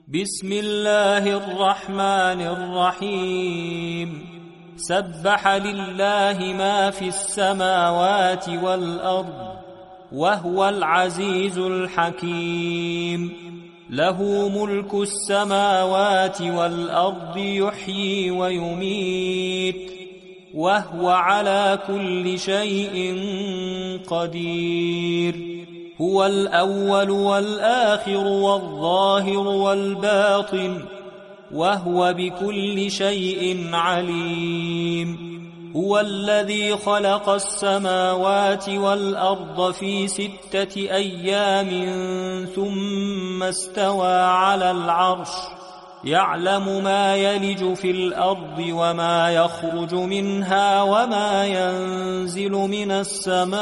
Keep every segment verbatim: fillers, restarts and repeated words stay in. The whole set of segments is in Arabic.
بسم الله الرحمن الرحيم سبح لله ما في السماوات والأرض وهو العزيز الحكيم له ملك السماوات والأرض يحيي ويميت وهو على كل شيء قدير هو الأول والآخر والظاهر والباطن وهو بكل شيء عليم هو الذي خلق السماوات والأرض في ستة أيام ثم استوى على العرش يعلم ما يلج في الأرض وما يخرج منها وما ينزل من السماء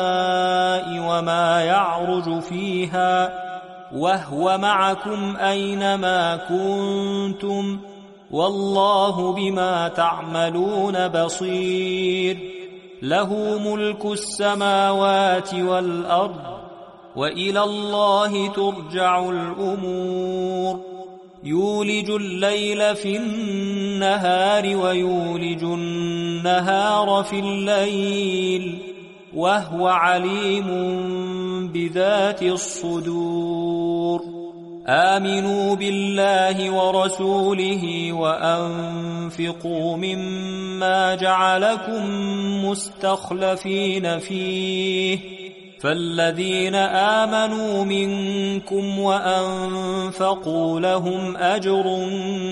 وما يعرج فيها وهو معكم أينما كنتم والله بما تعملون بصير له ملك السماوات والأرض وإلى الله ترجع الأمور يولج الليل في النهار ويولج النهار في الليل وهو عليم بذات الصدور آمنوا بالله ورسوله وأنفقوا مما جعلكم مستخلفين فيه فالذين آمنوا منكم وأنفقوا لهم أجر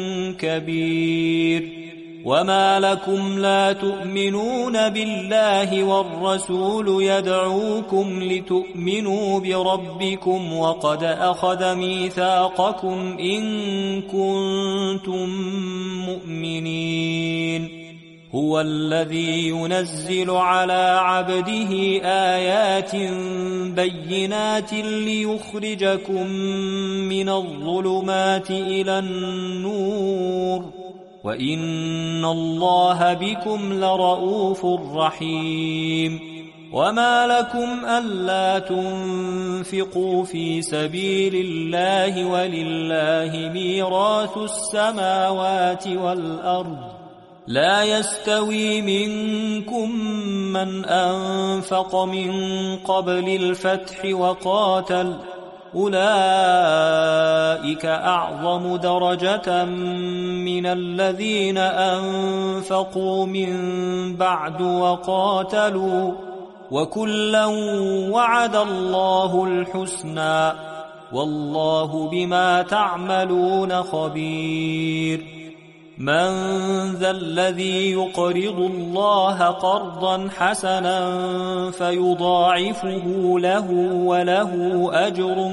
كبير وما لكم لا تؤمنون بالله والرسول يدعوكم لتؤمنوا بربكم وقد أخذ ميثاقكم إن كنتم مؤمنين هو الذي ينزل على عبده آيات بينات ليخرجكم من الظلمات إلى النور وإن الله بكم لرؤوف رحيم وما لكم ألا تنفقوا في سبيل الله ولله ميراث السماوات والأرض لا يستوي منكم من أنفق من قبل الفتح وقاتل أولئك أعظم درجة من الذين أنفقوا من بعد وقاتلوا وكلا وعد الله الحسنى والله بما تعملون خبير من ذا الذي يقرض الله قرضا حسنا فيضاعفه له وله أجر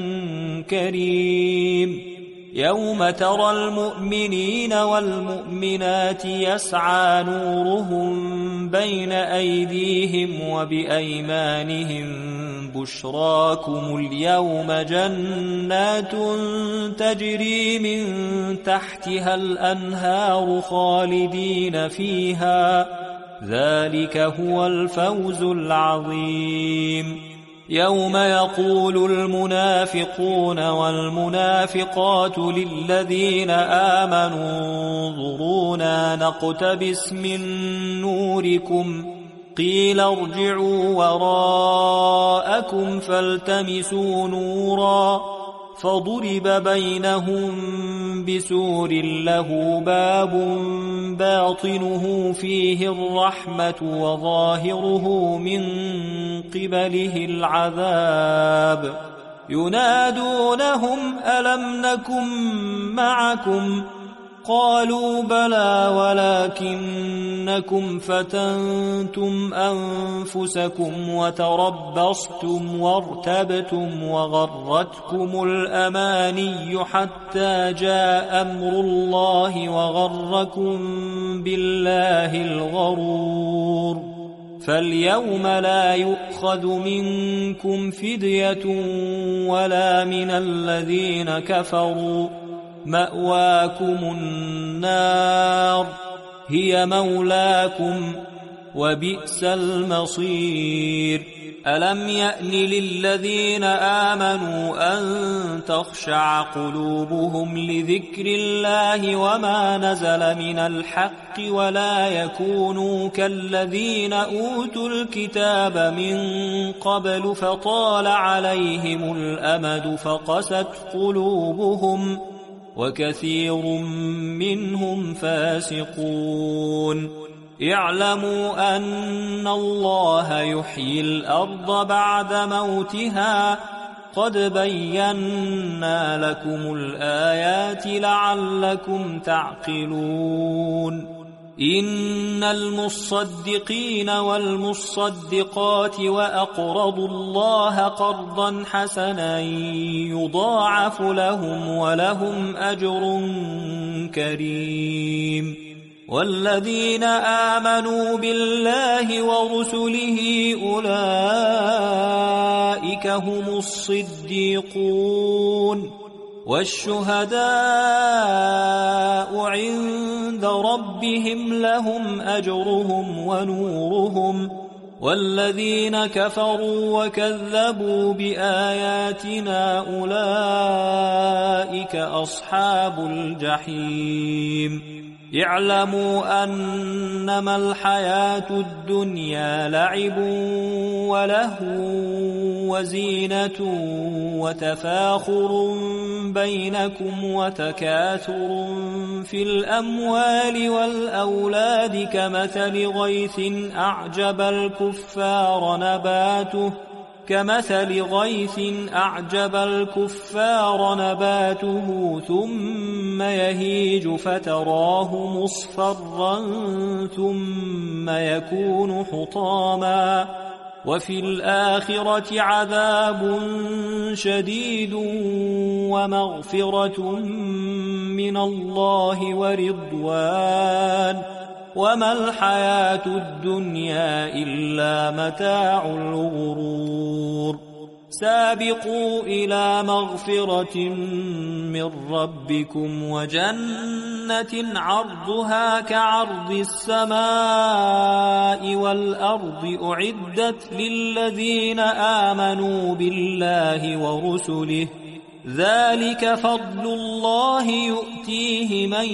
كريم يوم ترى المؤمنين والمؤمنات يسعى نورهم بين أيديهم وبأيمانهم بشراكم اليوم جنات تجري من تحتها الأنهار خالدين فيها ذلك هو الفوز العظيم يوم يقول المنافقون والمنافقات للذين آمنوا انظرونا نقتبس من نوركم قيل ارجعوا وراءكم فالتمسوا نورا فضرب بينهم بسور له باب باطنه فيه الرحمة وظاهره من قبله العذاب ينادونهم ألم نكن معكم قالوا بلى ولكنكم فتنتم أنفسكم وتربصتم وارتبتم وغرتكم الأماني حتى جاء أمر الله وغركم بالله الغرور فاليوم لا يؤخذ منكم فدية ولا من الذين كفروا مأواكم النار هي مولاكم وبئس المصير ألم يأن للذين آمنوا أن تخشع قلوبهم لذكر الله وما نزل من الحق ولا يكونوا كالذين أوتوا الكتاب من قبل فطال عليهم الأمد فقست قلوبهم وكثير منهم فاسقون اعلموا أن الله يحيي الأرض بعد موتها قد بينا لكم الآيات لعلكم تعقلون إن المصدقين والمصدقات وأقرضوا الله قرضا حسنا يضاعف لهم ولهم أجر كريم والذين آمنوا بالله ورسله أولئك هم الصديقون والشهداء عند ربهم لهم أجرهم ونورهم والذين كفروا وكذبوا بآياتنا أولئك أصحاب الجحيم اعلموا أنما الحياة الدنيا لعب ولهو وزينة وتفاخر بينكم وتكاثر في الأموال والأولاد كمثل غيث أعجب الكفار نباته كمثل غيث أعجب الكفار نباته ثم يهيج فتراه مصفرا ثم يكون حطاما وفي الآخرة عذاب شديد ومغفرة من الله ورضوان وما الحياة الدنيا إلا متاع الغرور سابقوا إلى مغفرة من ربكم وجنة عرضها كعرض السماء والأرض أعدت للذين آمنوا بالله ورسله ذلك فضل الله يؤتيه من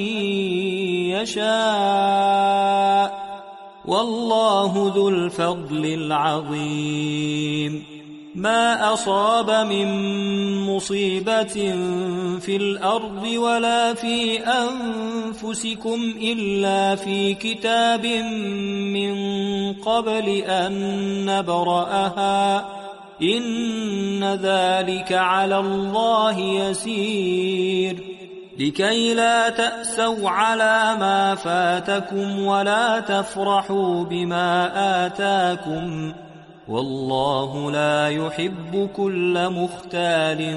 يشاء والله ذو الفضل العظيم ما أصاب من مصيبة في الأرض ولا في أنفسكم إلا في كتاب من قبل أن نبرأها إن ذلك على الله يسير لكي لا تأسوا على ما فاتكم ولا تفرحوا بما آتاكم والله لا يحب كل مختال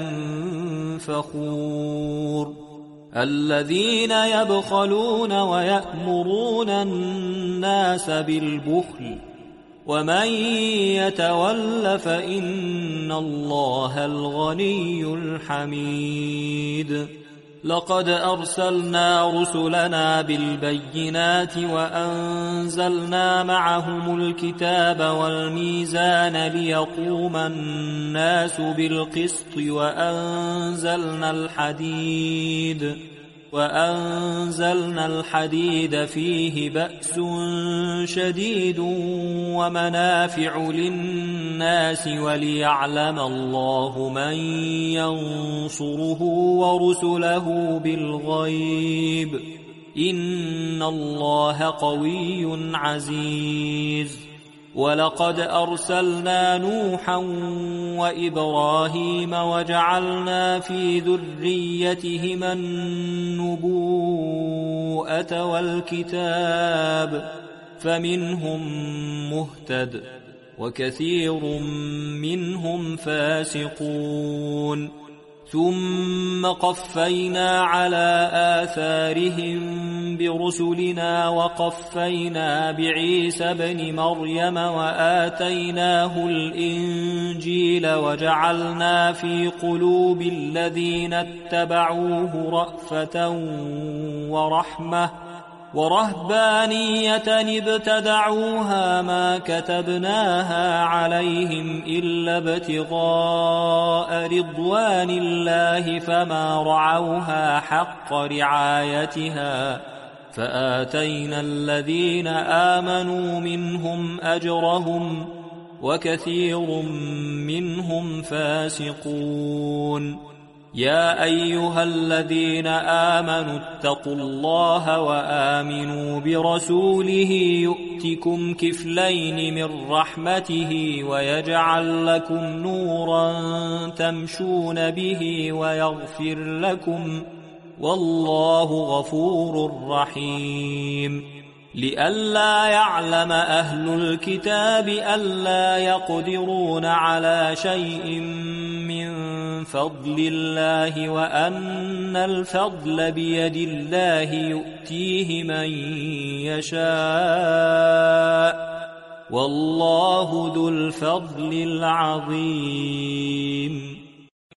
فخور الذين يبخلون ويأمرون الناس بالبخل ومن يتول فإن الله الغني الحميد لقد أرسلنا رسلنا بالبينات وأنزلنا معهم الكتاب والميزان ليقوم الناس بالقسط وأنزلنا الحديد وأنزلنا الحديد فيه بأس شديد ومنافع للناس وليعلم الله من ينصره ورسله بالغيب إن الله قوي عزيز ولقد أرسلنا نوحا وإبراهيم وجعلنا في ذريتهما النبوءة والكتاب فمنهم مهتد وكثير منهم فاسقون ثم قفينا على آثارهم برسلنا وقفينا بعيسى ابن مريم وآتيناه الإنجيل وجعلنا في قلوب الذين اتبعوه رأفة ورحمة ورهبانية ابتدعوها ما كتبناها عليهم إلا ابتغاء رضوان الله فما رعوها حق رعايتها فآتينا الذين آمنوا منهم أجرهم وكثير منهم فاسقون. يا أيها الذين آمنوا اتقوا الله وآمنوا برسوله يؤتكم كفلين من رحمته ويجعل لكم نورا تمشون به ويغفر لكم والله غفور رحيم. لئلا يعلم أهل الكتاب ألا يقدرون على شيء من فضل الله وأن الفضل بيد الله يؤتيه من يشاء والله ذو الفضل العظيم.